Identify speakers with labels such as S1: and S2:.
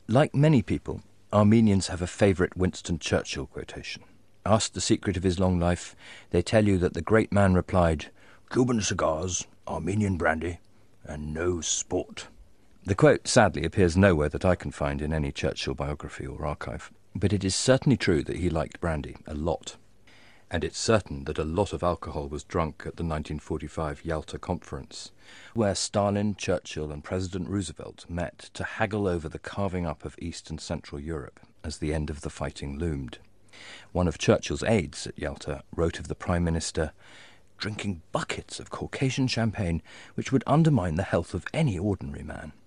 S1: Like many people, Armenians have a favourite Winston Churchill quotation. Asked the secret of his long life, they tell you that the great man replied, "Cuban cigars, Armenian brandy, and no sport." The quote sadly appears nowhere that I can find in any Churchill biography or archive, but it is certainly true that he liked brandy a lot. And it's certain that a lot of alcohol was drunk at the 1945 Yalta Conference, where Stalin, Churchill and President Roosevelt met to haggle over the carving up of East and Central Europe as the end of the fighting loomed. One of Churchill's aides at Yalta wrote of the Prime Minister drinking buckets of Caucasian champagne which would undermine the health of any ordinary man.